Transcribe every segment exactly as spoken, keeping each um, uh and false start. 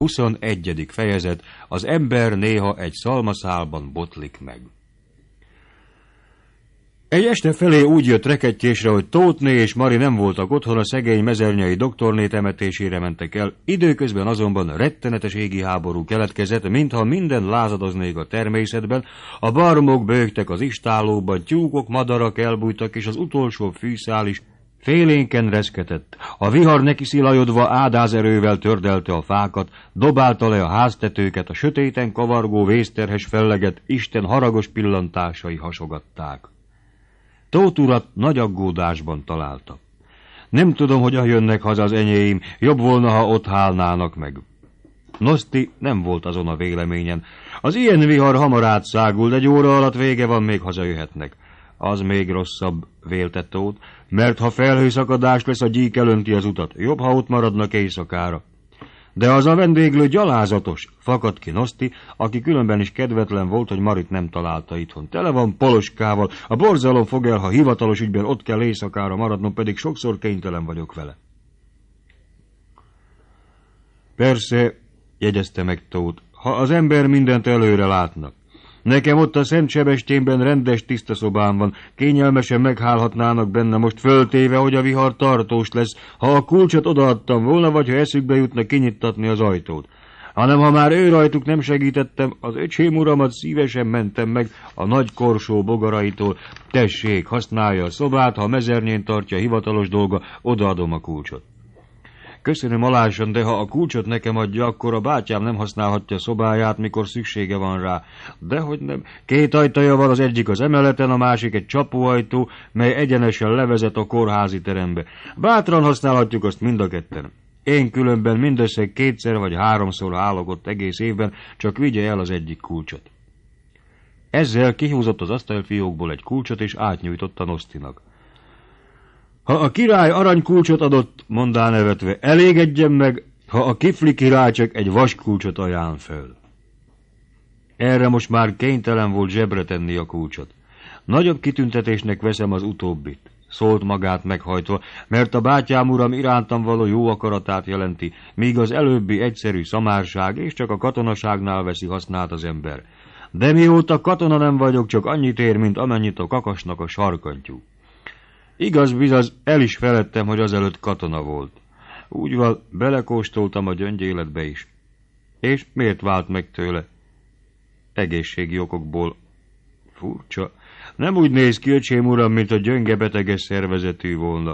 huszonegyedik fejezet. Az ember néha egy szalmaszálban botlik meg. Egy este felé úgy jött rekettyésre, hogy Tóthné és Mari nem voltak otthon, a szegény mezernyei doktorné temetésére mentek el, időközben azonban rettenetes égi háború keletkezett, mintha minden lázadoznék a természetben, a barmok bőgtek az istálóban, tyúkok, madarak elbújtak, és az utolsó fűszál is félénken reszketett. A vihar neki szilajodva ádázerővel tördelte a fákat, dobálta le a háztetőket, a sötéten kavargó vészterhes felleget Isten haragos pillantásai hasogatták. Tóth urat nagy aggódásban találta. Nem tudom, hogyan jönnek haza az enyéim, jobb volna, ha ott hálnának meg. Noszti nem volt azon a véleményen. Az ilyen vihar hamar átszágul, egy óra alatt vége van, még hazajöhetnek. Az még rosszabb, vélte Tóth, mert ha felhőszakadás lesz, a gyík elönti az utat. Jobb, ha ott maradnak éjszakára. De az a vendéglő gyalázatos, fakadt ki Noszti, aki különben is kedvetlen volt, hogy Marit nem találta itthon. Tele van poloskával, a borzalom fog el, ha hivatalos ügyben ott kell éjszakára maradnom, pedig sokszor kénytelen vagyok vele. Persze, jegyezte meg Tóth, ha az ember mindent előre látna. Nekem ott a Szent Sebestyénben rendes tiszta szobám van, kényelmesen meghálhatnának benne, most föltéve, hogy a vihar tartós lesz, ha a kulcsot odaadtam volna, vagy ha eszükbe jutna kinyittatni az ajtót. Hanem ha már ő rajtuk nem segítettem, az öcsém uramat szívesen mentem meg a nagy korsó bogaraitól. Tessék, használja a szobát, ha a mezernyén tartja hivatalos dolga, odaadom a kulcsot. Köszönöm alásan, de ha a kulcsot nekem adja, akkor a bátyám nem használhatja a szobáját, mikor szüksége van rá. Dehogy nem. Két ajtaja van, az egyik az emeleten, a másik egy csapóajtó, mely egyenesen levezet a kórházi terembe. Bátran használhatjuk azt mind a ketten. Én különben mindössze kétszer vagy háromszor állok ott egész évben, csak vigye el az egyik kulcsot. Ezzel kihúzott az asztalfiókból egy kulcsot, és átnyújtotta Nosztinak. Ha a király aranykulcsot adott, mondá nevetve, elégedjen meg, ha a kifli király csak egy vaskulcsot ajánl föl. Erre most már kénytelen volt zsebre tenni a kulcsot. Nagyobb kitüntetésnek veszem az utóbbit, szólt magát meghajtva, mert a bátyám uram irántam való jó akaratát jelenti, míg az előbbi egyszerű szamárság, és csak a katonaságnál veszi hasznát az ember. De mióta katona nem vagyok, csak annyit ér, mint amennyit a kakasnak a sarkantyú. Igaz, bizaz, el is feledtem, hogy azelőtt katona volt. Úgy van, belekóstoltam a gyöngyéletbe is. És miért vált meg tőle? Egészségi okokból. Furcsa. Nem úgy néz ki, öcsém uram, mint a gyönge beteges szervezetű volna.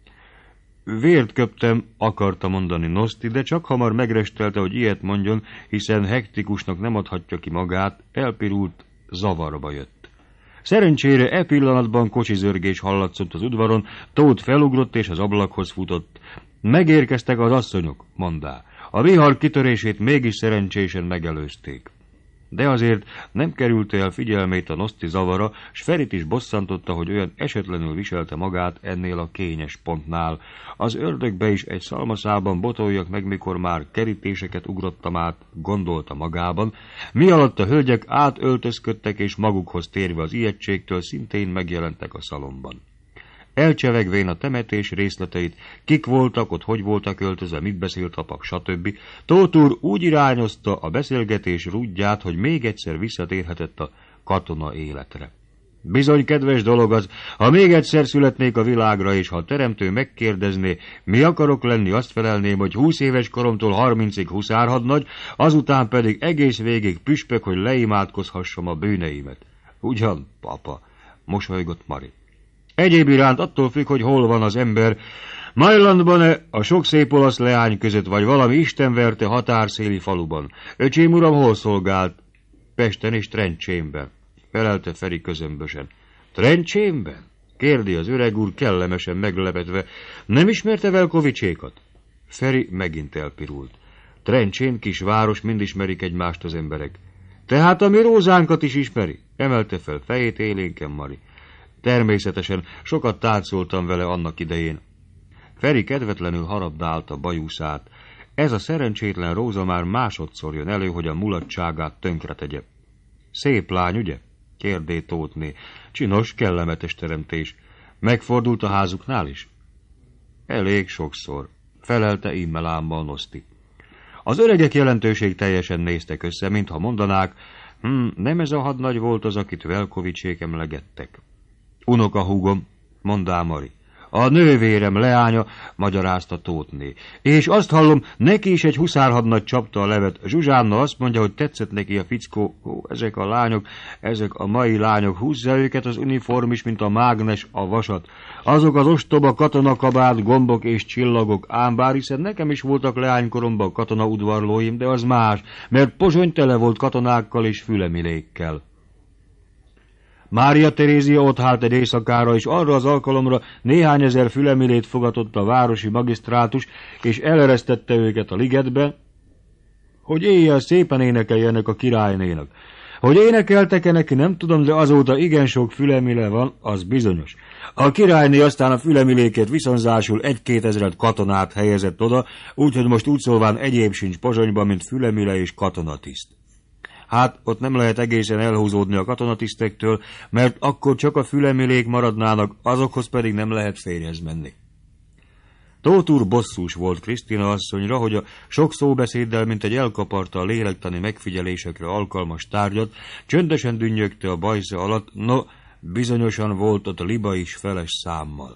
Vért köptem, akarta mondani Noszti, de csak hamar megrestelte, hogy ilyet mondjon, hiszen hektikusnak nem adhatja ki magát, elpirult, zavarba jött. Szerencsére e pillanatban kocsizörgés hallatszott az udvaron, Tóth felugrott és az ablakhoz futott. Megérkeztek az asszonyok, mondá. A vihar kitörését mégis szerencsésen megelőzték. De azért nem került el figyelmét a Noszti zavara, s Ferit is bosszantotta, hogy olyan esetlenül viselte magát ennél a kényes pontnál. Az ördögbe is egy szalmaszálban botoljak meg, mikor már kerítéseket ugrottam át, gondolta magában, mi alatt a hölgyek átöltözködtek, és magukhoz térve az ijegységtől szintén megjelentek a szalomban. Elcsevegvén a temetés részleteit, kik voltak, ott hogy voltak öltözve, mit beszélt a pak, stb. Tóth úr úgy irányozta a beszélgetés rúdját, hogy még egyszer visszatérhetett a katona életre. Bizony kedves dolog az, ha még egyszer születnék a világra, és ha a teremtő megkérdezné, mi akarok lenni, azt felelném, hogy húsz éves koromtól harmincig huszárhadnagy, azután pedig egész végig püspök, hogy leimádkozhassam a bűneimet. Ugyan, papa, mosolygott Mari. Egyéb iránt attól függ, hogy hol van az ember, Majlandban-e, a sok szép olasz leány között, vagy valami istenverte határszéli faluban. Öcsém uram hol szolgált? Pesten és Trencsénben, felelte Feri közömbösen. Trencsénben? Kérdi az öreg úr kellemesen meglepetve. Nem ismerte Velkovicsékat? Feri megint elpirult. Trencsén, kisváros, mind ismerik egymást az emberek. Tehát a mi Rózánkat is ismeri? Emelte fel fejét élénken Mari. Természetesen, sokat táncoltam vele annak idején. Feri kedvetlenül harabdálta bajuszát. Ez a szerencsétlen Róza már másodszor jön elő, hogy a mulatságát tönkre tegye. Szép lány, ugye? Kérdé Tóthné. Csinos, kellemetes teremtés. Megfordult a házuknál is? Elég sokszor, felelte immelámmal Noszti. Az öregek jelentőség teljesen néztek össze, mintha mondanák, hm, nem ez a hadnagy volt az, akit Velkovicsék emlegettek. Unokahúgom, mondá Mari. A nővérem leánya, magyarázta Tóthné. És azt hallom, neki is egy huszárhadnagy csapta a levet. Zsuzsánna azt mondja, hogy tetszett neki a fickó. Ó, ezek a lányok, ezek a mai lányok, húzza őket az uniform is, mint a mágnes a vasat. Azok az ostoba katonakabát, gombok és csillagok, ám bár hiszen nekem is voltak leánykoromban katonaudvarlóim, de az más, mert Pozsony tele volt katonákkal és fülemilékkel. Mária Terézia ott állt egy éjszakára, és arra az alkalomra néhány ezer fülemilét fogadott a városi magisztrátus, és eleresztette őket a ligetbe, hogy éjjel szépen énekeljenek a királynénak. Hogy énekeltek-e neki, nem tudom, de azóta igen sok fülemile van, az bizonyos. A királyné aztán a fülemilékét viszonzásul egy-két ezred katonát helyezett oda, úgyhogy most úgy szólván egyéb sincs Pozsonyban, mint fülemile és katonatiszt. Hát ott nem lehet egészen elhúzódni a katonatisztektől, mert akkor csak a fülemilék maradnának, azokhoz pedig nem lehet férjhez menni. Tóth úr bosszús volt Krisztina asszonyra, hogy a sok szóbeszéddel, mint egy elkaparta a lélektani megfigyelésekre alkalmas tárgyat, csöndesen dünnyögte a bajsza alatt, no, bizonyosan volt ott a liba is feles számmal.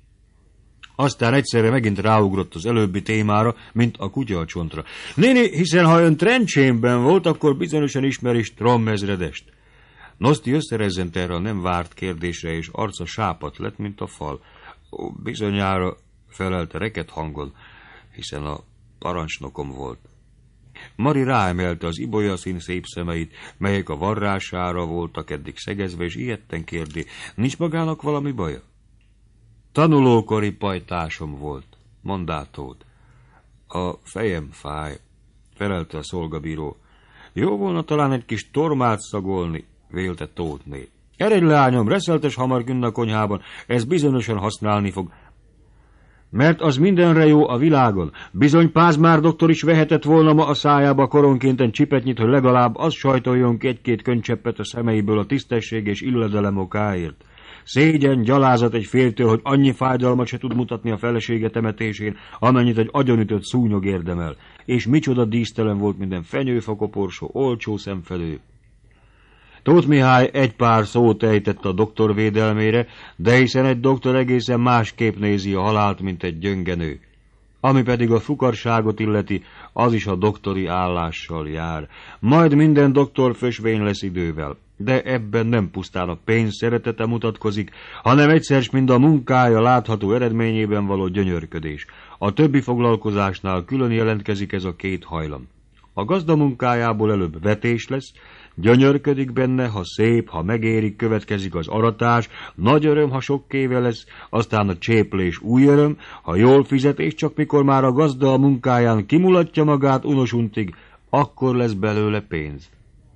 Aztán egyszerre megint ráugrott az előbbi témára, mint a kutya a csontra. Néni, hiszen ha ön Trencsénben volt, akkor bizonyosan ismeri Strom ezredest. Noszti összerezzent erre a nem várt kérdésre, és arca sápat lett, mint a fal. Ó, bizonyára felelte reket hangon, hiszen a parancsnokom volt. Mari ráemelte az ibolyaszín szép szemeit, melyek a varrására voltak eddig szegezve, és ijedten kérdi, nincs magának valami baja? Tanulókori pajtásom volt, mondá Tóth. A fejem fáj, felelte a szolgabíró. Jó volna talán egy kis tormát szagolni, vélte Tóthné. Eredj, leányom, reszeltes hamar künn a konyhában, ez bizonyosan használni fog. Mert az mindenre jó a világon. Bizony Pázmár doktor is vehetett volna ma a szájába koronkénten csipetnyit, hogy legalább az sajtoljon ki egy-két könycseppet a szemeiből a tisztesség és illedelem okáért. Szégyen, gyalázat egy fértől, hogy annyi fájdalmat se tud mutatni a felesége temetésén, amennyit egy agyonütött szúnyog érdemel. És micsoda dísztelen volt minden fenyőfakoporsó, olcsó szemfelő. Tóth Mihály egy pár szót ejtett a doktor védelmére, de hiszen egy doktor egészen másképp nézi a halált, mint egy gyöngenő. Ami pedig a fukarságot illeti, az is a doktori állással jár. Majd minden doktor fösvény lesz idővel. De ebben nem pusztán a pénz szeretete mutatkozik, hanem egyszer s mind a munkája látható eredményében való gyönyörködés. A többi foglalkozásnál külön jelentkezik ez a két hajlam. A gazda munkájából előbb vetés lesz, gyönyörködik benne, ha szép, ha megérik, következik az aratás, nagy öröm, ha sok kéve lesz, aztán a cséplés új öröm, ha jól fizet, és csak mikor már a gazda a munkáján kimulatja magát unosuntig, akkor lesz belőle pénz.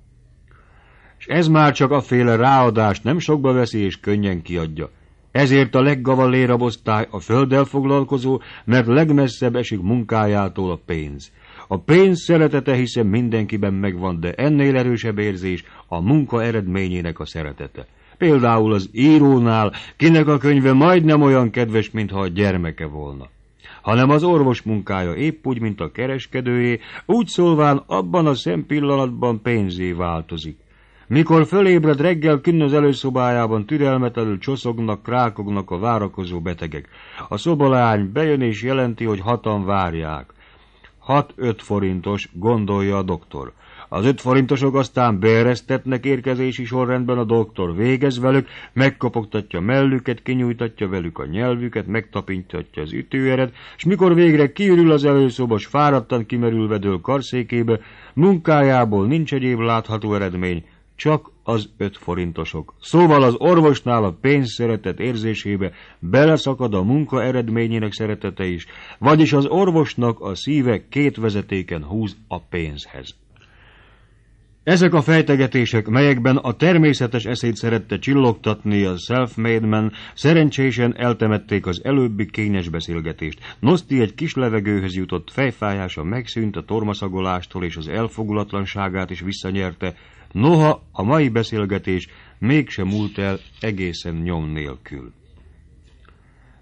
És ez már csak aféle ráadást nem sokba veszi és könnyen kiadja. Ezért a leggavallérabb osztály a földdel foglalkozó, mert legmesszebb esik munkájától a pénz. A pénz szeretete hiszen mindenkiben megvan, de ennél erősebb érzés a munka eredményének a szeretete. Például az írónál, kinek a könyve majdnem olyan kedves, mintha a gyermeke volna. Hanem az orvos munkája épp úgy, mint a kereskedőjé, úgy szólván abban a szempillanatban pénzé változik. Mikor fölébred reggel, kinn az előszobájában türelmetlenül csoszognak, krákognak a várakozó betegek. A szobalány bejön és jelenti, hogy hatan várják. Hat-öt forintos, gondolja a doktor. Az öt forintosok aztán beeresztetnek érkezési sorrendben, a doktor végez velük, megkopogtatja mellüket, kinyújtatja velük a nyelvüket, megtapinthatja az ütőeret, és mikor végre kiürül az előszobos, fáradtan kimerülve dől karszékébe, munkájából nincs egyéb látható eredmény, csak az öt forintosok. Szóval az orvosnál a pénz szeretet érzésébe beleszakad a munka eredményének szeretete is, vagyis az orvosnak a szíve két vezetéken húz a pénzhez. Ezek a fejtegetések, melyekben a természetes eszét szerette csillogtatni a self-made man, szerencsésen eltemették az előbbi kényes beszélgetést. Noszti egy kis levegőhöz jutott, fejfájása megszűnt a tormaszagolástól, és az elfogulatlanságát is visszanyerte, noha a mai beszélgetés mégsem múlt el egészen nyom nélkül.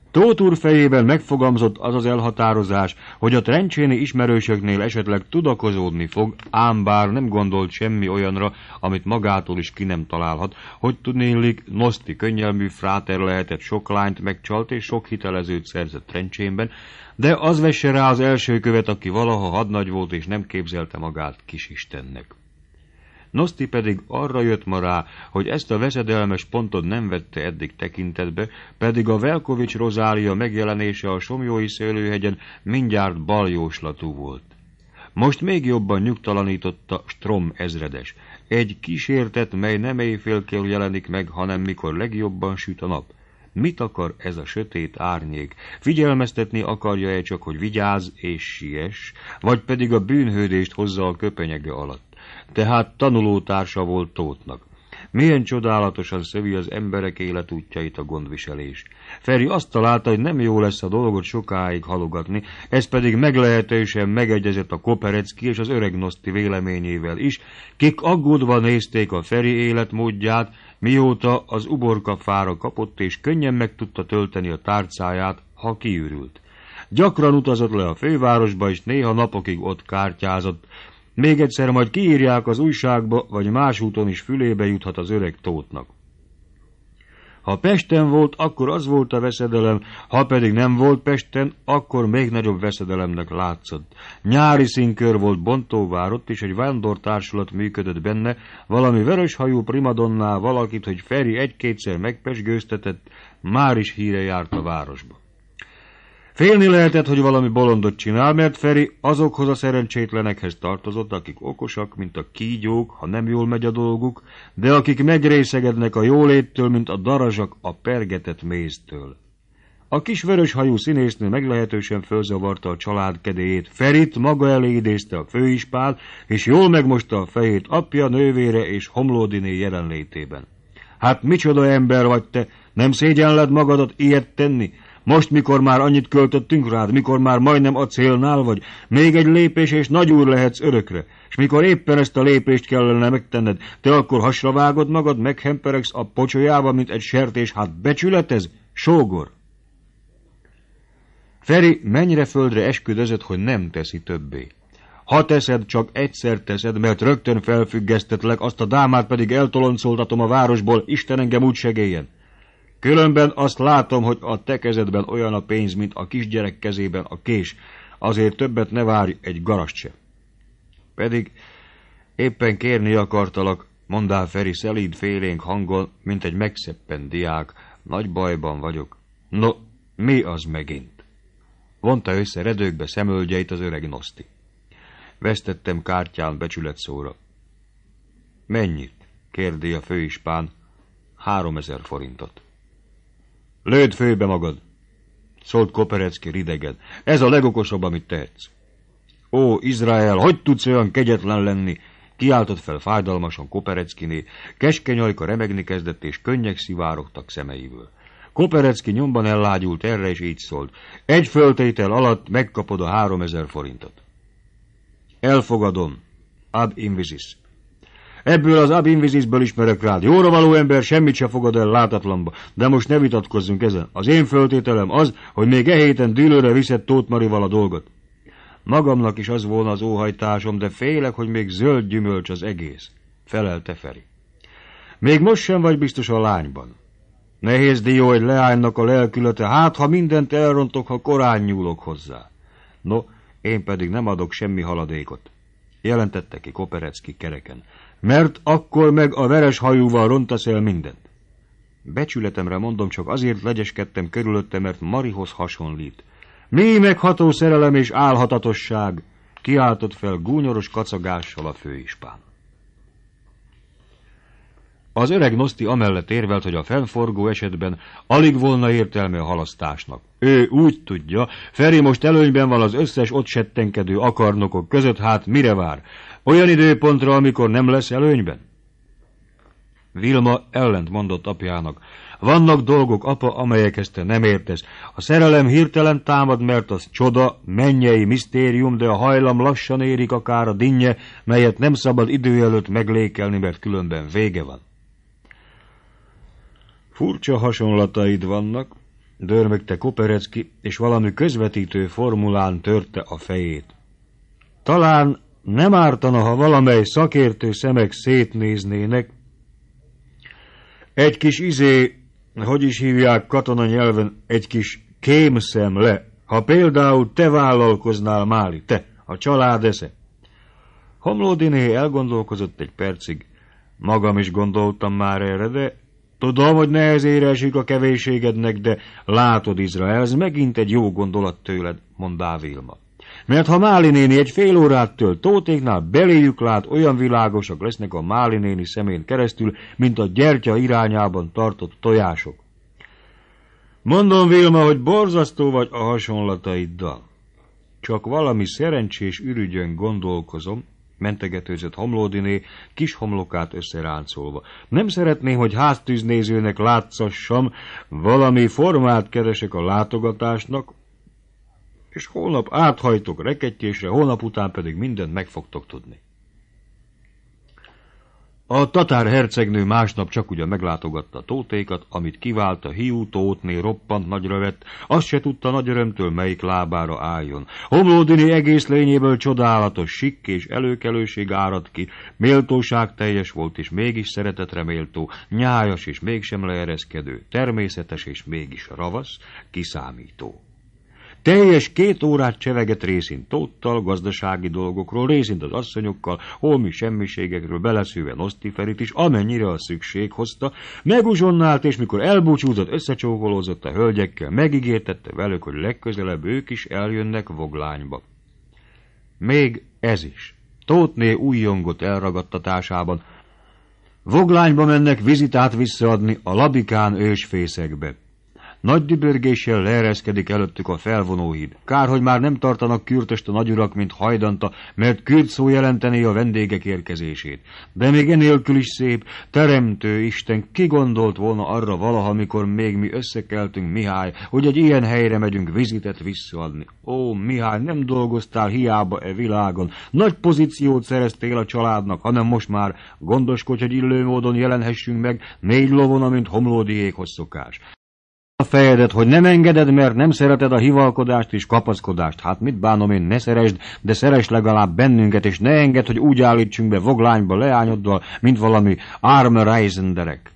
Tóth úr fejében megfogalmazott az az elhatározás, hogy a trencséni ismerősöknél esetleg tudakozódni fog, ám bár nem gondolt semmi olyanra, amit magától is ki nem találhat, hogy tudnélik, Noszti könnyelmű fráter lehetett, sok lányt megcsalt és sok hitelezőt szerzett trencsénben, de az vesse rá az első követ, aki valaha hadnagy volt és nem képzelte magát kisistennek. Noszti pedig arra jött ma rá, hogy ezt a veszedelmes pontot nem vette eddig tekintetbe, pedig a Velkovics Rozália megjelenése a Somlyói Szőlőhegyen mindjárt baljóslatú volt. Most még jobban nyugtalanította Strom ezredes. Egy kísértet, mely nem éjfélkor jelenik meg, hanem mikor legjobban süt a nap. Mit akar ez a sötét árnyék? Figyelmeztetni akarja-e csak, hogy vigyázz és siess, vagy pedig a bűnhődést hozza a köpenyege alatt? Tehát tanulótársa volt Tóthnak. Milyen csodálatosan szövi az emberek életútjait a gondviselés. Feri azt találta, hogy nem jó lesz a dolgot sokáig halogatni, ez pedig meglehetősen megegyezett a Koperecki és az öreg Noszti véleményével is, kik aggódva nézték a Feri életmódját, mióta az uborka fára kapott, és könnyen meg tudta tölteni a tárcáját, ha kiürült. Gyakran utazott le a fővárosba, és néha napokig ott kártyázott. Még egyszer majd kiírják az újságba, vagy más úton is fülébe juthat az öreg Tóthnak. Ha Pesten volt, akkor az volt a veszedelem, ha pedig nem volt Pesten, akkor még nagyobb veszedelemnek látszott. Nyári színkör volt Bontóvár, ott is egy vándortársulat működött benne, valami vöröshajú primadonnál valakit, hogy Feri egy-kétszer megpesgőztetett, már is híre járt a városba. Félni lehetett, hogy valami bolondot csinál, mert Feri azokhoz a szerencsétlenekhez tartozott, akik okosak, mint a kígyók, ha nem jól megy a dolguk, de akik megrészegednek a jóléttől, mint a darazsak a pergetett méztől. A kis vöröshajú színésznő meglehetősen fölzavarta a család kedélyét. Ferit maga elé idézte a főispán, és jól megmosta a fejét apja, nővére és Homlódiné jelenlétében. Hát micsoda ember vagy te, nem szégyenled magadat ilyet tenni? Most, mikor már annyit költöttünk rád, mikor már majdnem a célnál vagy, még egy lépés és nagyúr lehetsz örökre, és mikor éppen ezt a lépést kellene megtenned, te akkor hasra vágod magad, meghemperegsz a pocsolyába, mint egy sertés, hát becsületez, sógor! Feri mennyire földre esküdözött, hogy nem teszi többé. Ha teszed, csak egyszer teszed, mert rögtön felfüggesztetlek, azt a dámát pedig eltoloncoltatom a városból, Isten engem úgy segéljen. Különben azt látom, hogy a te kezedben olyan a pénz, mint a kisgyerek kezében a kés, azért többet ne várj egy garast se. Pedig éppen kérni akartalak, mondál Feri szelíd félénk hangon, mint egy megszeppent diák, nagy bajban vagyok. No, mi az megint? Vonta össze redőkbe szemölgyeit az öreg Noszti. Vesztettem kártyán becsületszóra. Mennyit? Kérdi a főispán. Háromezer forintot. Lőd főbe magad, szólt Koperecki ridegen. Ez a legokosabb, amit tehetsz. Ó, Izrael, hogy tudsz olyan kegyetlen lenni? Kiáltott fel fájdalmasan Kopereckiné, keskeny ajka remegni kezdett, és könnyek szivárogtak szemeiből. Koperecki nyomban ellágyult erre, és így szólt. Egy föltétel alatt megkapod a háromezer forintot. Elfogadom. Ab invisis. Ebből az ab invisisből ismerek rád. Jóra való ember, semmit se fogad el látatlanba, de most ne vitatkozzunk ezen. Az én föltételem az, hogy még e héten dűlőre viszed Tóth Marival a dolgot. Magamnak is az volna az óhajtásom, de félek, hogy még zöld gyümölcs az egész, felelte Feri. Még most sem vagy biztos a lányban. Nehéz dió, hogy leánynak a lelkülete, hát ha mindent elrontok, ha korán nyúlok hozzá. No, én pedig nem adok semmi haladékot, jelentette ki Koperecki kereken, mert akkor meg a veres hajúval rontasz el mindent. Becsületemre mondom, csak azért legyeskedtem körülötte, mert Marihoz hasonlít. Mi megható szerelem és álhatatosság, kiáltott fel gúnyoros kacagással a főispán. Az öreg Noszti amellett érvelt, hogy a fennforgó esetben alig volna értelme a halasztásnak. Ő úgy tudja, Feri most előnyben van az összes ott settenkedő akarnokok között, hát mire vár? Olyan időpontra, amikor nem lesz előnyben? Vilma ellent mondott apjának. Vannak dolgok, apa, amelyekhez te nem értesz. A szerelem hirtelen támad, mert az csoda, mennyei misztérium, de a hajlam lassan érik akár a dinnye, melyet nem szabad idő előtt meglékelni, mert különben vége van. Furcsa hasonlataid vannak, dörmögte Koperecki, és valami közvetítő formulán törte a fejét. Talán nem ártana, ha valamely szakértő szemek szétnéznének. Egy kis izé, hogy is hívják katona nyelven, egy kis kémszem le, ha például te vállalkoznál, Máli, te, a család esze. Homlódiné elgondolkozott egy percig. Magam is gondoltam már erre, de tudom, hogy nehezére esik a kevésségednek, de látod, Izrael, ez megint egy jó gondolat tőled, mondá Vilma. Mert ha Máli néni egy fél órát tölt Tótéknál, beléjük lát, olyan világosak lesznek a Máli néni szemén keresztül, mint a gyertya irányában tartott tojások. Mondom, Vilma, hogy borzasztó vagy a hasonlataiddal. Csak valami szerencsés ürügyön gondolkozom, mentegetőzött Homlódiné, kis homlokát összeráncolva. Nem szeretném, hogy háztűznézőnek látszassam, valami formát keresek a látogatásnak, és holnap áthajtok rekettyésre, holnap után pedig mindent meg fogtok tudni. A tatár hercegnő másnap csak ugyan meglátogatta Tótékat, amit kivált a hiú Tótné roppant nagyra vett, azt se tudta nagy örömtől, melyik lábára álljon. Homlódiné egész lényéből csodálatos sikk és előkelőség árad ki, méltóság teljes volt, és mégis szeretetre méltó, nyájas és mégsem leereszkedő, természetes és mégis ravasz, kiszámító. Teljes két órát csevegett részint Tóttal, gazdasági dolgokról, részint az asszonyokkal, holmi semmiségekről beleszőve Nosztiferit is, amennyire a szükség hozta, meguzsonnált, és mikor elbúcsúzott, összecsókolózott a hölgyekkel, megígértette velük, hogy legközelebb ők is eljönnek Voglányba. Még ez is. Tótné újjongott elragadtatásában. Voglányba mennek vizitát visszaadni a Labikán ősfészekbe. Nagy dübörgéssel leereszkedik előttük a felvonóhíd. Kár, hogy már nem tartanak kürtöst a nagyurak, mint hajdanta, mert kürt szó jelenteni a vendégek érkezését. De még enélkül is szép, teremtő Isten, ki gondolt volna arra valaha, mikor még mi összekeltünk, Mihály, hogy egy ilyen helyre megyünk vizitet visszaadni. Ó, Mihály, nem dolgoztál hiába e világon, nagy pozíciót szereztél a családnak, hanem most már gondoskodj, hogy illő módon jelenhessünk meg, négy lovon, amint Homlódiékhoz szokás. A fejedet, hogy nem engeded, mert nem szereted a hivalkodást és kapaszkodást. Hát mit bánom én, ne szeresd, de szeress legalább bennünket, és ne engedd, hogy úgy állítsunk be Voglányba leányoddal, mint valami arme reisenderek.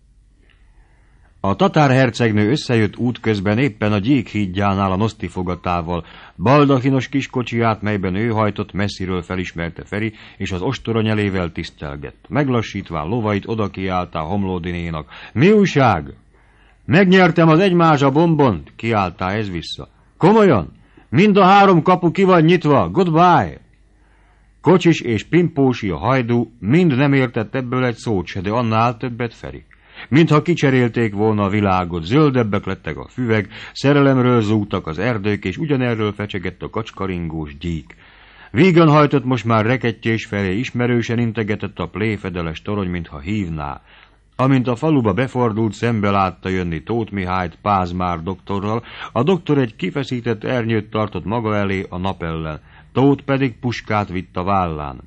A tatár hercegnő összejött útközben éppen a Gyíkhídjánál a Noszti fogatával. Baldachinos kiskocsiját, melyben ő hajtott, messziről felismerte Feri, és az ostora nyelével tisztelgett. Meglassítván lovait oda kiáltá Homlódinénak. Mi újság? Megnyertem az egymázsa bombont, kiáltá ez vissza. Komolyan? Mind a három kapu ki van nyitva, goodbye! Kocsis és Pimpósi, a hajdú, mind nem értett ebből egy szót se, de annál többet Feri. Mintha kicserélték volna a világot, zöldebbek lettek a füveg, szerelemről zúgtak az erdők, és ugyanerről fecsegett a kacskaringós gyík. Vígan hajtott most már rekettyés felé, ismerősen integetett a pléfedeles torony, mintha hívná. Amint a faluba befordult, szembe látta jönni Tóth Mihályt Pázmár doktorral, a doktor egy kifeszített ernyőt tartott maga elé a nap ellen, Tóth pedig puskát vitt a vállán.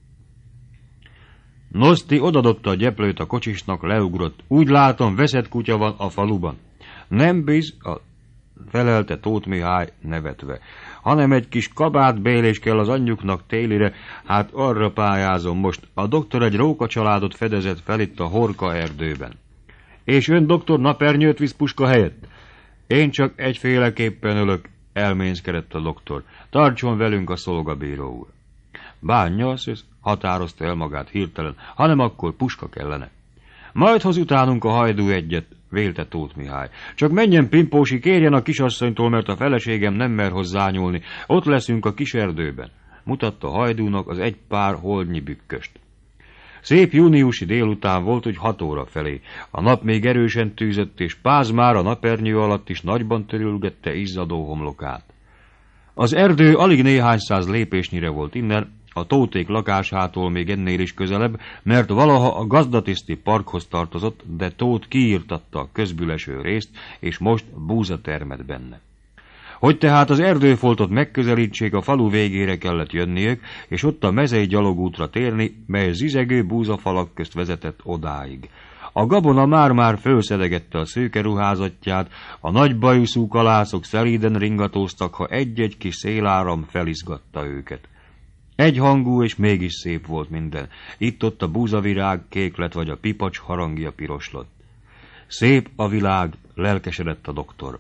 Noszti odadobta a gyeplőt a kocsisnak, leugrott. Úgy látom, veszett kutya van a faluban. Nem biz, a... felelte Tóth Mihály nevetve, hanem egy kis kabátbélés kell az anyjuknak télire, hát arra pályázom most. A doktor egy róka családot fedezett fel itt a Horka erdőben. És ön, doktor, napernyőt visz puska helyett? Én csak egyféleképpen ölök, elménzkedett a doktor. Tartson velünk a szolgabíró úr. Bánja, szösz, határozta el magát hirtelen, hanem akkor puska kellene. Majd hoz utánunk a hajdú egyet, vélte Tóth Mihály. Csak menjen, Pimpósi, kérjen a kisasszonytól, mert a feleségem nem mer hozzányúlni. Ott leszünk a kis erdőben. Mutatta hajdúnak az egy pár holdnyi bükköst. Szép júniusi délután volt, hogy hat óra felé. A nap még erősen tűzött, és Pázmár a napernyő alatt is nagyban törülgette izzadó homlokát. Az erdő alig néhány száz lépésnyire volt innen, a Tóték lakásától még ennél is közelebb, mert valaha a gazdatiszti parkhoz tartozott, de Tóth kiírtatta a közbüleső részt, és most búza termett benne. Hogy tehát az erdőfoltot megközelítsék, a falu végére kellett jönniük, és ott a mezei gyalogútra térni, mely zizegő búzafalak közt vezetett odáig. A gabona már-már fölszedegette a szőke ruházatját, a nagy bajuszú kalászok szelíden ringatóztak, ha egy-egy kis széláram felizgatta őket. Egyhangú és mégis szép volt minden. Itt-ott a búzavirág kéklet vagy a pipacs harangja piroslott. Szép a világ, lelkesedett a doktor.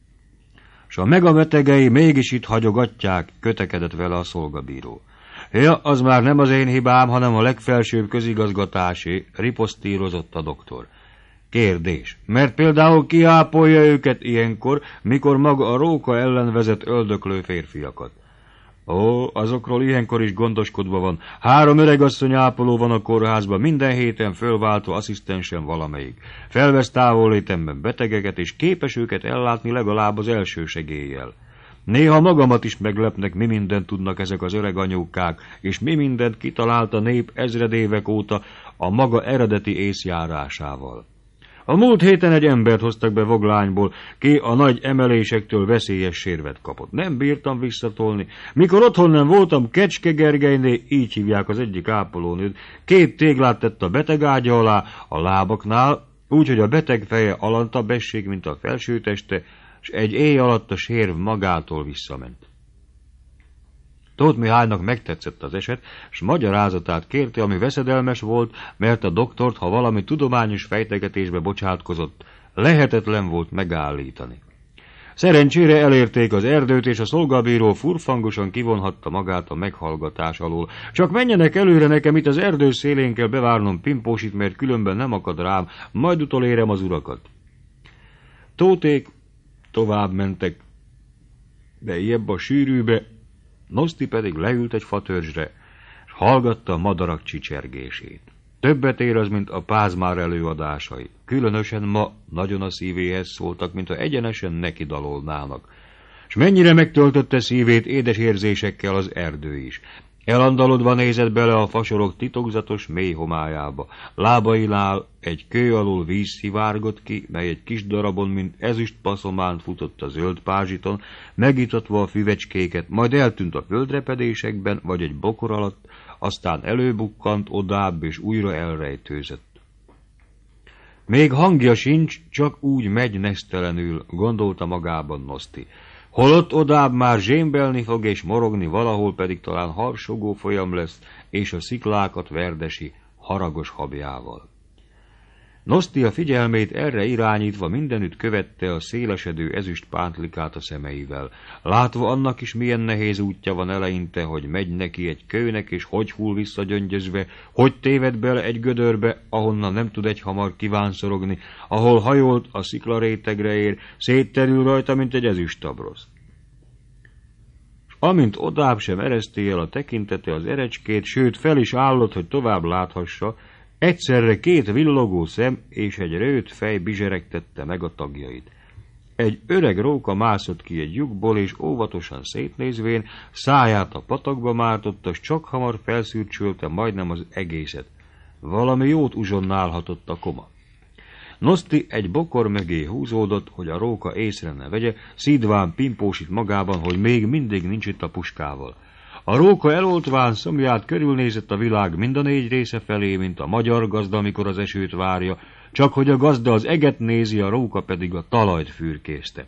S a megabetegei mégis itt hagyogatják, kötekedett vele a szolgabíró. Ja, az már nem az én hibám, hanem a legfelsőbb közigazgatásé, riposztírozott a doktor. Kérdés, mert például kiápolja őket ilyenkor, mikor maga a róka ellen vezet öldöklő férfiakat? Ó, azokról ilyenkor is gondoskodva van. Három öregasszony ápoló van a kórházban, minden héten fölváltó asszisztensen valamelyik. Felvesz távollétemben betegeket, és képes őket ellátni legalább az első segéllyel. Néha magamat is meglepnek, mi mindent tudnak ezek az öreg anyókák, és mi mindent kitalált a nép ezredévek óta a maga eredeti észjárásával. A múlt héten egy embert hoztak be Voglányból, ki a nagy emelésektől veszélyes sérvet kapott. Nem bírtam visszatolni. Mikor otthon nem voltam, Kecske Gergelyné, így hívják az egyik ápolónőt, két téglát tett a beteg ágya alá, a lábaknál, úgyhogy a beteg feje alantabb esség, mint a felsőteste, és egy éj alatt a sérv magától visszament. Tóth Mihálynak megtetszett az eset, s magyarázatát kérte, ami veszedelmes volt, mert a doktort, ha valami tudományos fejtegetésbe bocsátkozott, lehetetlen volt megállítani. Szerencsére elérték az erdőt, és a szolgabíró furfangosan kivonhatta magát a meghallgatás alól. Csak menjenek előre, nekem itt az erdő szélén kell bevárnom Pimpósit, mert különben nem akad rám, majd utolérem az urakat. Tóték tovább mentek, de ilyebb a sűrűbe, Noszti pedig leült egy fatörzsre, és hallgatta a madarak csicsergését. Többet ér az, mint a Pázmár előadásai. Különösen ma nagyon a szívéhez szóltak, mintha egyenesen neki dalolnának. És mennyire megtöltötte szívét édes érzésekkel az erdő is. Elandalodva nézett bele a fasorok titokzatos mély homályába. Lábainál egy kő alól víz szivárgott ki, mely egy kis darabon, mint ezüst paszománt futott a zöld pázsiton, megítatva a füvecskéket, majd eltűnt a földrepedésekben, vagy egy bokor alatt, aztán előbukkant odább, és újra elrejtőzött. Még hangja sincs, csak úgy megy nesztelenül, gondolta magában Noszti. Holott odább már zsémbelni fog és morogni, valahol pedig talán harsogó folyam lesz, és a sziklákat verdesi haragos habjával. Noszti a figyelmét erre irányítva mindenütt követte a szélesedő ezüst pántlikát a szemeivel. Látva annak is milyen nehéz útja van eleinte, hogy megy neki egy kőnek, és hogy hull vissza gyöngyözve, hogy téved bele egy gödörbe, ahonnan nem tud egyhamar kívánszorogni, ahol hajolt a sziklarétegre ér, szétterül rajta, mint egy ezüstabrosz. S amint odább sem ereszté el a tekintete az erecskét, sőt fel is állott, hogy tovább láthassa, egyszerre két villogó szem és egy rőt fej bizseregtette meg a tagjait. Egy öreg róka mászott ki egy lyukból, és óvatosan szétnézvén száját a patakba mártotta, s csak hamar felszürcsölte majdnem az egészet. Valami jót uzsonnálhatott a koma. Noszti egy bokor mögé húzódott, hogy a róka észre ne vegye, szídván Pimpósit magában, hogy még mindig nincs itt a puskával. A róka eloltván szomját körülnézett a világ mind a négy része felé, mint a magyar gazda, amikor az esőt várja, csak hogy a gazda az eget nézi, a róka pedig a talajt fürkészte.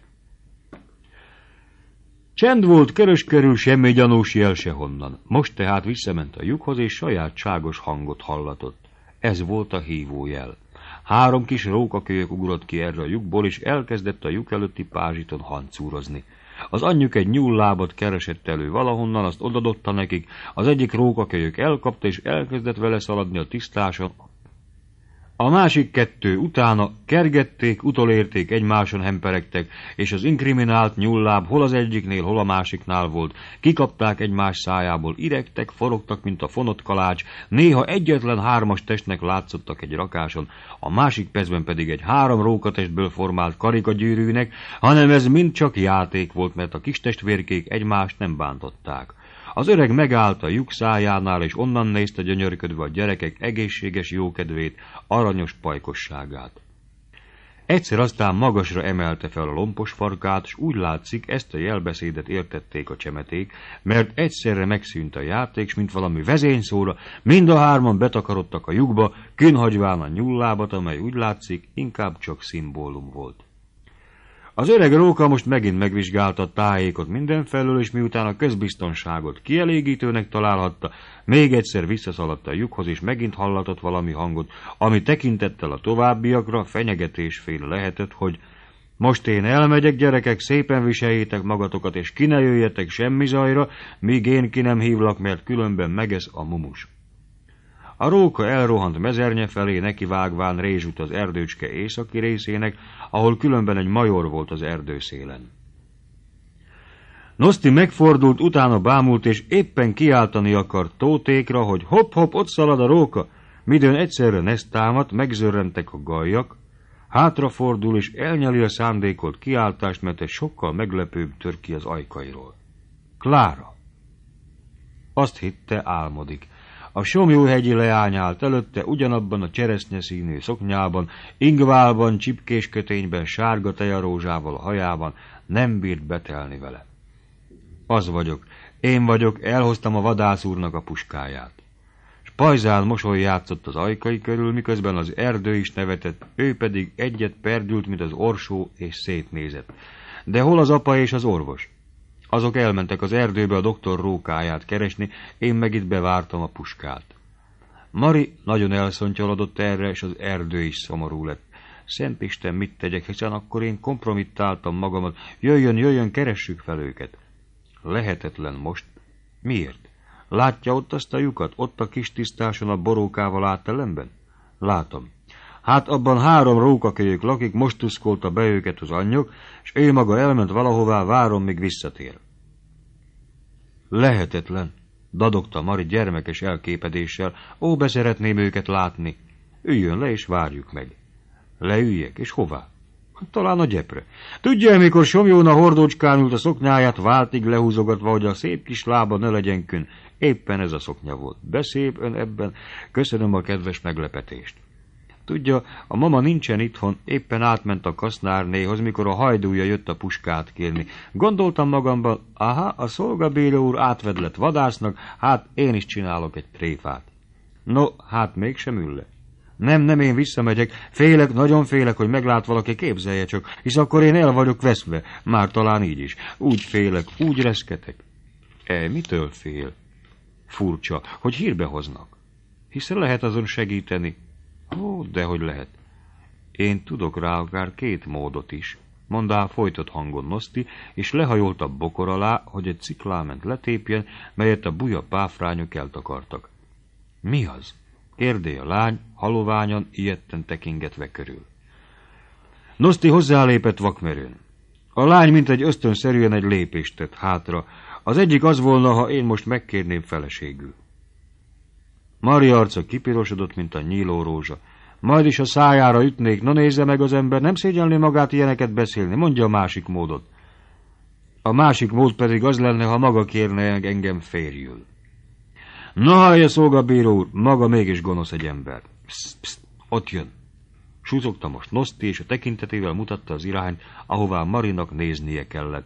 Csend volt körös körül, semmi gyanús jel sehonnan. Most tehát visszament a lyukhoz, és sajátságos hangot hallatott. Ez volt a hívójel. Három kis rókakölyök ugrott ki erre a lyukból, és elkezdett a lyuk előtti pázsiton hancúrozni. Az anyjuk egy nyúllábat keresett elő valahonnan, azt odadotta nekik, az egyik rókakölyök elkapta, és elkezdett vele szaladni a tisztáson. A másik kettő utána kergették, utolérték, egymáson hemperegtek, és az inkriminált nyúlláb hol az egyiknél, hol a másiknál volt. Kikapták egymás szájából, iregtek, forogtak, mint a fonott kalács, néha egyetlen hármas testnek látszottak egy rakáson, a másik percben pedig egy három rókatestből formált karikagyűrűnek, hanem ez mind csak játék volt, mert a kis testvérkék egymást nem bántották. Az öreg megállt a lyuk szájánál, és onnan nézte gyönyörködve a gyerekek egészséges jókedvét, aranyos pajkosságát. Egyszer aztán magasra emelte fel a lompos farkát, s úgy látszik, ezt a jelbeszédet értették a csemeték, mert egyszerre megszűnt a játék, s mint valami vezényszóra, mind a hárman betakarodtak a lyukba, künhagyván a nyullábat, amely úgy látszik, inkább csak szimbólum volt. Az öreg róka most megint megvizsgálta a tájékot mindenfelől, és miután a közbiztonságot kielégítőnek találhatta, még egyszer visszaszaladt a lyukhoz, és megint hallatott valami hangot, ami tekintettel a továbbiakra fenyegetésféle lehetett, hogy most én elmegyek, gyerekek, szépen viseljétek magatokat, és ki ne jöjjetek semmi zajra, míg én ki nem hívlak, mert különben megesz a mumus. A róka elrohant mezernye felé, nekivágván rézsült az erdőcske északi részének, ahol különben egy major volt az erdőszélen. Noszti megfordult, utána bámult, és éppen kiáltani akart Tótékra, hogy hopp-hopp, ott szalad a róka, midőn egyszerre Nesz támadt, megzörrentek a gajjak, hátrafordul, és elnyeli a szándékolt kiáltást, mert egy sokkal meglepőbb tör ki az ajkairól. Klára! Azt hitte, álmodik. A Somlyóhegyi leány állt előtte, ugyanabban a cseresznyeszínű szoknyában, ingválban, csipkés kötényben, sárga tejarózsával a hajában, nem bírt betelni vele. Az vagyok, én vagyok, elhoztam a vadász úrnak a puskáját. S pajzán mosoly játszott az ajkai körül, miközben az erdő is nevetett, ő pedig egyet perdült, mint az orsó, és szétnézett. De hol az apa és az orvos? Azok elmentek az erdőbe a doktor rókáját keresni, én meg itt bevártam a puskát. Mari nagyon elszontyolodott erre, és az erdő is szomorú lett. Szent Isten, mit tegyek, hiszen akkor én kompromittáltam magamat. Jöjjön, jöjjön, keressük fel őket. Lehetetlen most. Miért? Látja ott azt a lyukat, ott a kis tisztáson a borókával áttelemben? Látom. Hát abban három rókakölyök lakik, most tuszkolta be őket az anyjuk, és ő maga elment valahová, várom, míg visszatér. Lehetetlen, dadogta Mari gyermekes elképedéssel, ó, beszeretném őket látni. Üljön le, és várjuk meg. Leüljek, és hová? Talán a gyepre. Tudja, mikor Somlyóna hordócskán ült a szoknyáját, váltig lehúzogatva, hogy a szép kis lába ne legyen kün. Éppen ez a szoknya volt. Beszép ön ebben, köszönöm a kedves meglepetést. Tudja, a mama nincsen itthon, éppen átment a kasznárnéhoz, mikor a hajdúja jött a puskát kérni. Gondoltam magamban, aha, a szolgabíró úr átvedlett vadásznak, hát én is csinálok egy tréfát. No, hát mégsem ül le. Nem, nem, én visszamegyek, félek, nagyon félek, hogy meglát valaki, képzelje csak, hisz akkor én el vagyok veszve, már talán így is. Úgy félek, úgy reszketek. E, mitől fél? Furcsa, hogy hírbe hoznak. Hiszen lehet azon segíteni. Ó, dehogy lehet. Én tudok rá akár két módot is, mondá folytott hangon Noszti, és lehajolt a bokor alá, hogy egy cikláment letépjen, melyet a buja páfrányok eltakartak. Mi az? Kérdé a lány, haloványan, ijedten tekingetve körül. Noszti hozzálépett vakmerőn. A lány mint egy ösztönszerűen egy lépést tett hátra. Az egyik az volna, ha én most megkérném feleségül. Mari arca kipirosodott, mint a nyíló rózsa. Majd is a szájára ütnék, na nézze meg az ember, nem szégyelné magát ilyeneket beszélni, mondja a másik módot. A másik mód pedig az lenne, ha maga kérne engem férjül. Na, hallja, szolgabíró úr, maga mégis gonosz egy ember. Pszt, pszt, ott jön. Súzogta most Noszti, és a tekintetével mutatta az irányt, ahová Marinak néznie kellett.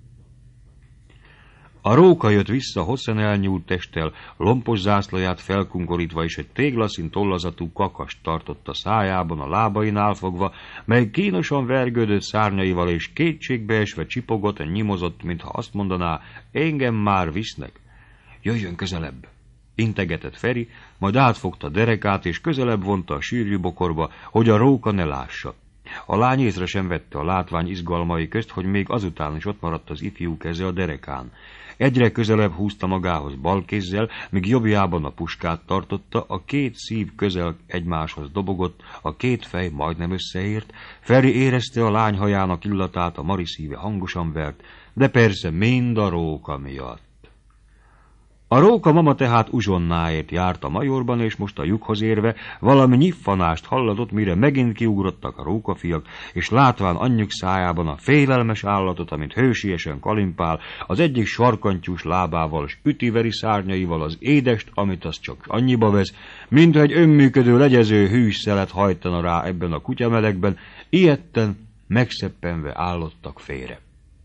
A róka jött vissza hosszan elnyúlt testtel, lompos zászlaját felkunkorítva, és egy téglaszín tollazatú kakast tartott a szájában, a lábainál fogva, mely kínosan vergődött szárnyaival, és kétségbeesve csipogott, nyimozott, mintha azt mondaná, engem már visznek. Jöjjön közelebb! Integetett Feri, majd átfogta derekát, és közelebb vonta a sűrű bokorba, hogy a róka ne lássa. A lány észre sem vette a látvány izgalmai közt, hogy még azután is ott maradt az ifjú keze a derekán. Egyre közelebb húzta magához bal kézzel, míg jobbjában a puskát tartotta, a két szív közel egymáshoz dobogott, a két fej majdnem összeért. Feri érezte a lány hajának illatát, a Mari szíve hangosan vert, de persze mind a róka miatt. A róka mama tehát uzsonnáért járt a majorban, és most a lyukhoz érve valami nyiffanást hallatott, mire megint kiugrottak a rókafiak, és látván anyjuk szájában a félelmes állatot, amint hősiesen kalimpál, az egyik sarkantyús lábával s ütiveri szárnyaival az édest, amit az csak annyiba vesz, mintha egy önműködő legyező hűs szelet hajtana rá ebben a kutyamelegben, ijedten, megszeppenve állottak félre.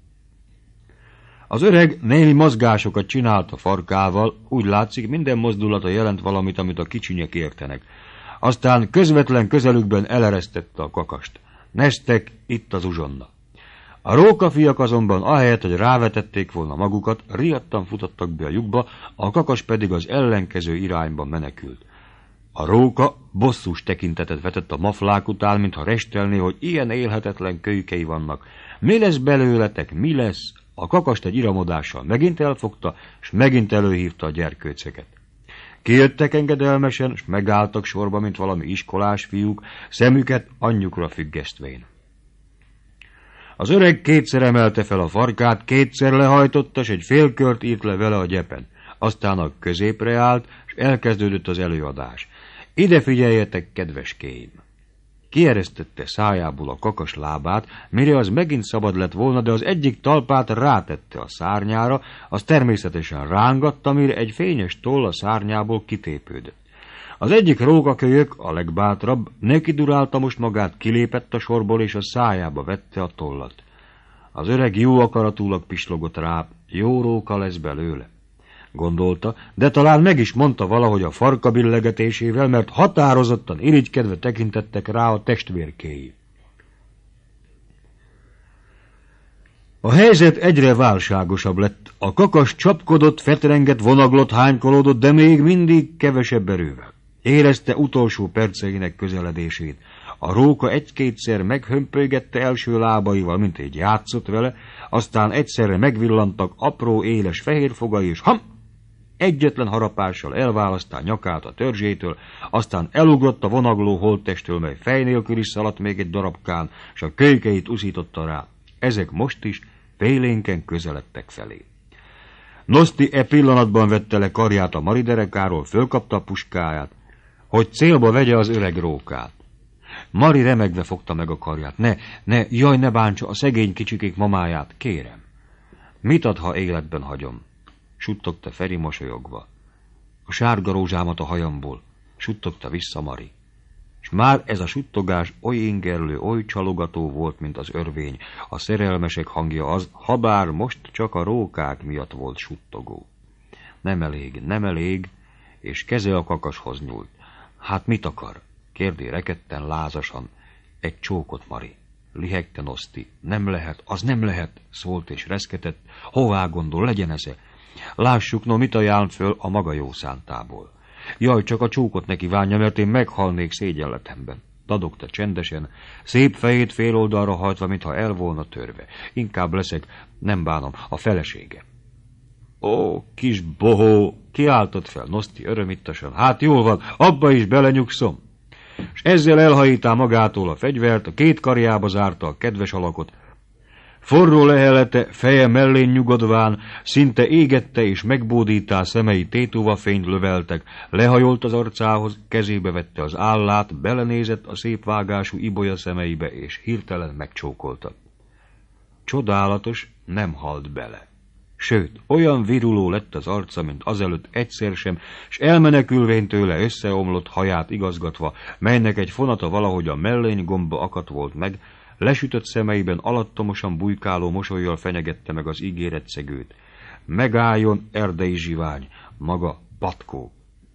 Az öreg némi mozgásokat csinált a farkával, úgy látszik, minden mozdulata jelent valamit, amit a kicsinyek értenek. Aztán közvetlen közelükben eleresztette a kakast. Neztek, itt az uzsonna. A rókafiak azonban ahelyett, hogy rávetették volna magukat, riadtan futottak be a lyukba, a kakas pedig az ellenkező irányba menekült. A róka bosszús tekintetet vetett a maflák után, mintha restelné, hogy ilyen élhetetlen kölykei vannak. Mi lesz belőletek, mi lesz? A kakast egy iramodással megint elfogta, s megint előhívta a gyerkőceket. Kijöttek engedelmesen, s megálltak sorba, mint valami iskolás fiúk, szemüket anyjukra függesztvén. Az öreg kétszer emelte fel a farkát, kétszer lehajtotta, s egy félkört írt le vele a gyepen. Aztán a középre állt, s elkezdődött az előadás. Ide figyeljetek, kedveském! Kieresztette szájából a kakas lábát, mire az megint szabad lett volna, de az egyik talpát rátette a szárnyára, az természetesen rángatta, mire egy fényes toll a szárnyából kitépődött. Az egyik rókakölyök, a legbátrabb, neki durálta most magát, kilépett a sorból, és a szájába vette a tollat. Az öreg jó akaratúlag pislogott rá, jó róka lesz belőle, gondolta, de talán meg is mondta valahogy a farka billegetésével, mert határozottan irigykedve tekintettek rá a testvérkéi. A helyzet egyre válságosabb lett. A kakas csapkodott, fetrengett, vonaglott, hánykolódott, de még mindig kevesebb erővel. Érezte utolsó perceinek közeledését. A róka egy-kétszer meghömpölygette első lábaival, mint egy játszott vele, aztán egyszerre megvillantak apró, éles fehér fogai, és ham! Egyetlen harapással elválasztál nyakát a törzsétől, aztán elugrott a vonagló holttestől, mely fej nélkül is szaladt még egy darabkán, s a kölykeit uszította rá. Ezek most is félénken közeledtek felé. Noszti e pillanatban vette le karját a Mari derekáról, fölkapta a puskáját, hogy célba vegye az öreg rókát. Mari remegve fogta meg a karját. Ne, ne, jaj, ne bántsa a szegény kicsikék mamáját, kérem. Mit ad, ha életben hagyom? Suttogta Feri mosolyogva. A sárga rózsámat a hajamból, suttogta vissza Mari. És már ez a suttogás oly ingerlő, oly csalogató volt, mint az örvény. A szerelmesek hangja az, habár most csak a rókák miatt volt suttogó. Nem elég, nem elég, és keze a kakashoz nyúlt. Hát mit akar? Kérdé rekedten, lázasan. Egy csókot, Mari. Lihegte Noszti. Nem lehet, az nem lehet, szólt és reszketett. Hová gondol, legyen esze? Lássuk, no, mit ajánl föl a maga jó szántából. Jaj, csak a csókot neki vánja, mert én meghalnék szégyenletemben. Dadogta csendesen, szép fejét fél oldalra hajtva, mintha el volna törve. Inkább leszek, nem bánom, a felesége. Ó, kis bohó, kiáltott fel Noszti örömittasan. Hát jól van, abba is belenyugszom. És ezzel elhajítá magától a fegyvert, a két karjába zárta a kedves alakot. Forró lehelete, feje mellén nyugodván, szinte égette és megbódítá szemei tétuva fényt löveltek, lehajolt az arcához, kezébe vette az állát, belenézett a szép vágású ibolya szemeibe, és hirtelen megcsókolta. Csodálatos, nem halt bele. Sőt, olyan viruló lett az arca, mint azelőtt egyszer sem, s elmenekülvén tőle összeomlott haját igazgatva, melynek egy fonata valahogy a mellény gomba akadt volt meg, lesütött szemeiben alattomosan bujkáló mosollyal fenyegette meg az ígéret szegőt. Megálljon, erdei zsivány, maga patkó.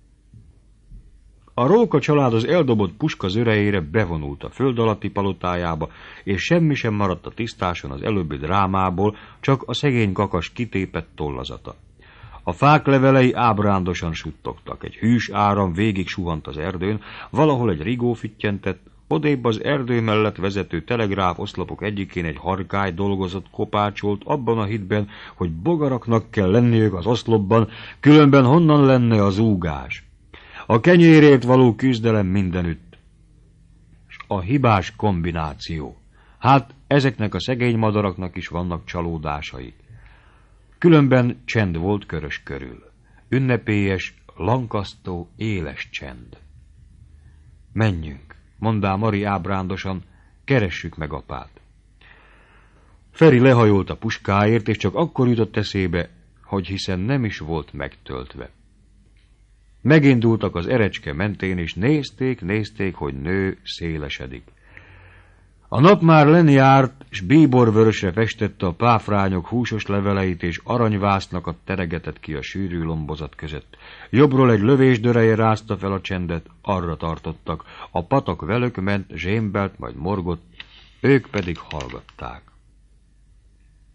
A róka család az eldobott puska zörejére bevonult a föld alatti palotájába, és semmi sem maradt a tisztáson az előbbi drámából, csak a szegény kakas kitépett tollazata. A fák levelei ábrándosan suttogtak, egy hűs áram végig suhant az erdőn, valahol egy rigó fittyentett, odébb az erdő mellett vezető telegráf oszlopok egyikén egy harkály dolgozott, kopácsolt abban a hitben, hogy bogaraknak kell lenniük az oszlopban, különben honnan lenne az zúgás. A kenyérért való küzdelem mindenütt. És a hibás kombináció. Hát ezeknek a szegény madaraknak is vannak csalódásai. Különben csend volt Körös körül. Ünnepélyes, lankasztó, éles csend. Menjünk, mondá Mari ábrándosan, keressük meg apát. Feri lehajolt a puskáért, és csak akkor jutott eszébe, hogy hiszen nem is volt megtöltve. Megindultak az erecske mentén, és nézték, nézték, hogy nő, szélesedik. A nap már lenjárt, s bíborvörösre festette a páfrányok húsos leveleit, és aranyvásznakat teregetett ki a sűrű lombozat között. Jobbról egy lövésdöreje rázta fel a csendet, arra tartottak. A patak velük ment, zsémbelt, majd morgott, ők pedig hallgatták.